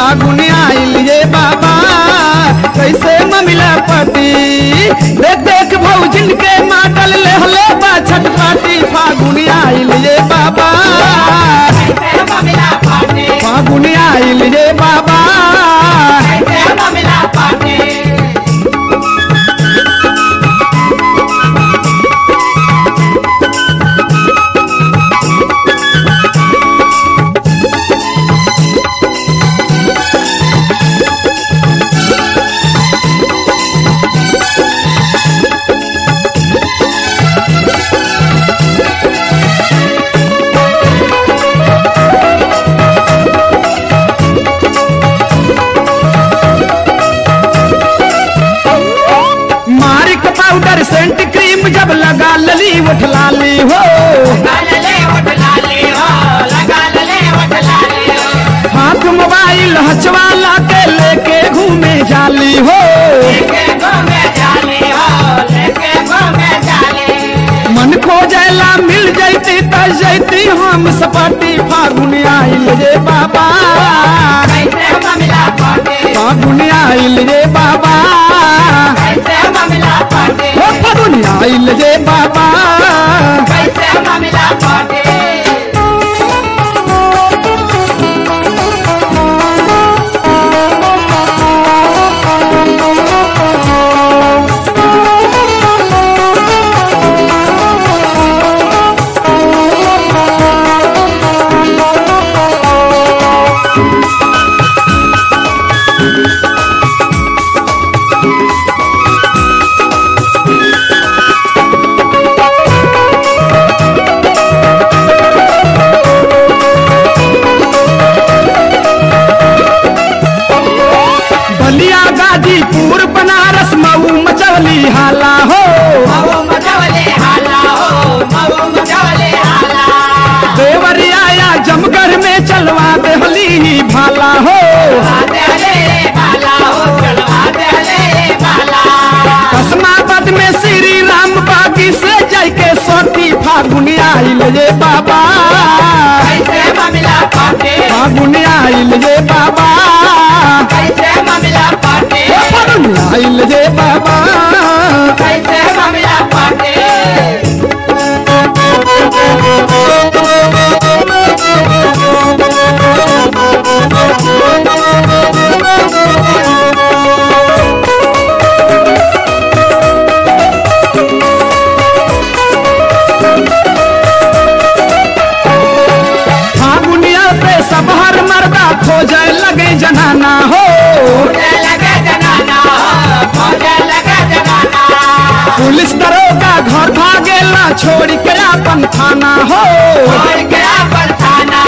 फागुन आइल ये बाबा कैसे ममिला पति देख देख भौजिन के मातल ले हले बा छटपटी फागुन आइल ये बाबा फागुन आइल ये बाबा पाउडर सेंट क्रीम जब लगा लली उठ लाली हो हाथ मोबाइल हचवाला के लेके घूमे जाली हो मन खोजेला मिल जैती तज जैती हम सपाटी फागुन आइल रे बाबा फागुन आइल रे बाबा फागुन आइल रे बाबा गाजीपुर बनारस मऊ मचवली हाला हो देवरिया या जमगढ़ में चलवा देहली भाला हो कसमाबाद में श्री राम बागी से जय के सोती फागुन आइल ये बाबा फागुन आइल ये बाबा आइल रे बाबा फागुनिया पे सब हर मर्दा खोजे लगे जनाना हो पुलिस दरोगा घर भागेला छोड़ के अपन थाना हो